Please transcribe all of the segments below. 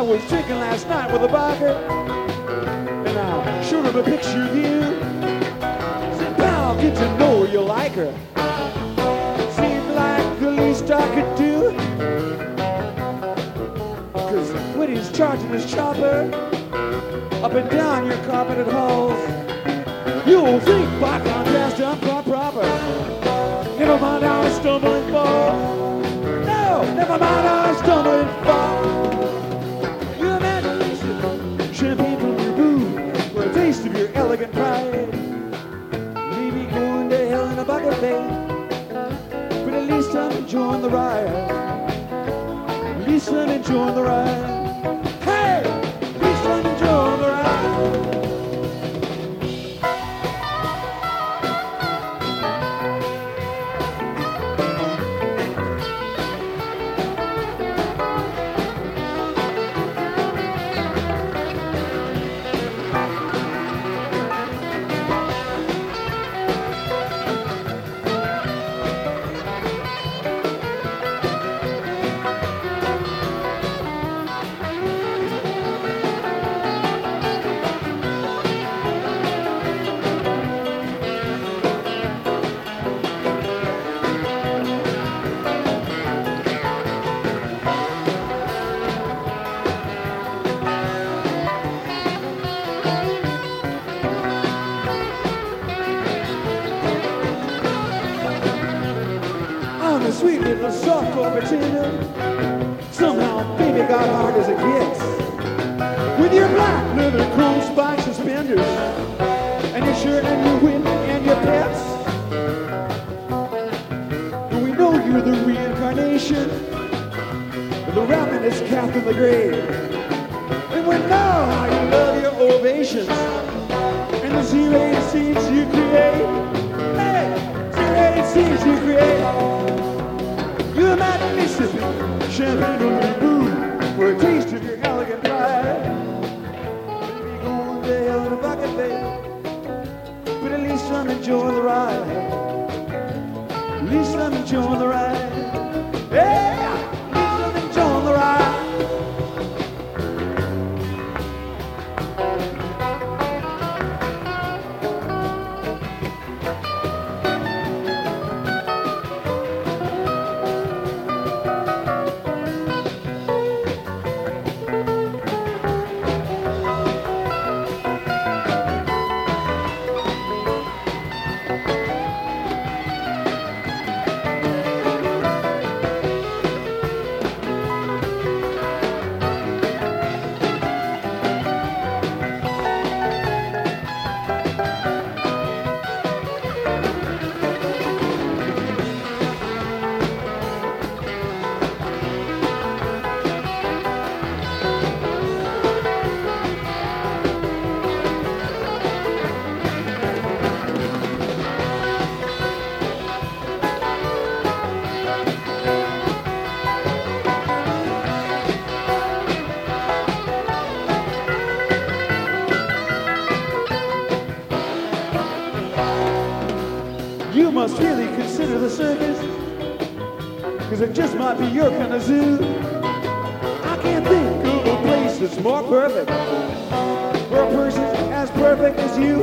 was drinking last night with a biker, and I showed her a picture of you. Said, pal, get to know you like her. Seemed like the least I could do, 'cause when he's charging his chopper up and down your carpeted halls, you'll think by contrast I'm quite proper. Never mind how I stumble and fall. No, never mind how I stumble and fall. You imagine champagne from your booth for a taste of your elegant pride. Maybe going to hell in a bucket, babe, but at least I'm enjoying the ride. At least I'm enjoying the ride. Hey, at least I'm enjoying the ride. A sweet little soft core pretender. Somehow baby got hard as it gets. With your black leather chrome spike suspenders and your shirt and your whip and your pets. And we know you're the reincarnation of the ravenous calf in the grave. And we know how you love your ovations and the Z-rated scenes you create. Hey, Z-rated scenes you create. You imagine me sipping champagne from your booth for a taste of your elegant pride. Maybe going to hell in a bucket, babe, but at least I'm enjoying the ride. At least I'm enjoying the ride. Yeah, at least I'm enjoying the ride. You must really consider the circus, 'cause it just might be your kind of zoo. I can't think of a place that's more perfect for a person as perfect as you.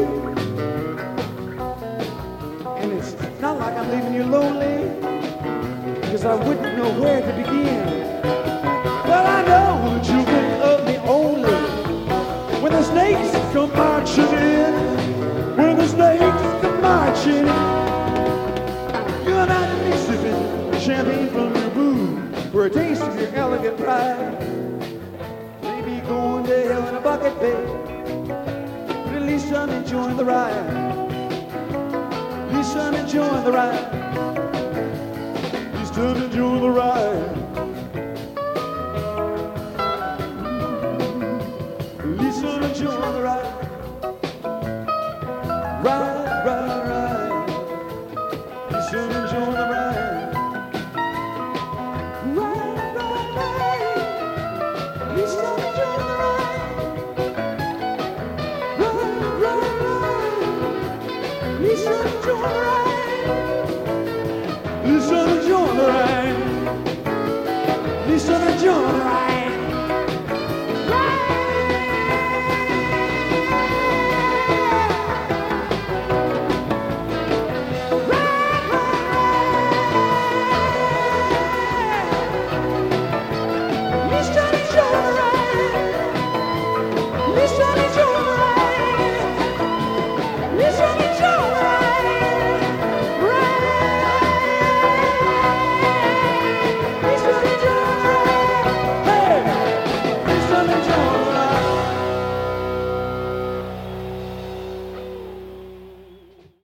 And it's not like I'm leaving you lonely, 'cause I wouldn't know where to begin. But I know that you'll think of me only when the snakes come marching in. When the snakes come marching in. You imagine me sipping champagne from your booth for a taste of your elegant pride. Maybe going to hell in a bucket, babe, but at least I'm enjoying the ride. At least I'm enjoying the ride. At least I'm enjoying the ride. At least I'm enjoying the ride. Ride, ride, ride. At least I'm enjoying the ride. Ride, ride, ride. At least I'm enjoying the ride. Ride, ride, ride. At least I'm enjoying the ride. At least I'm enjoying the ride. At least I'm enjoying the ride.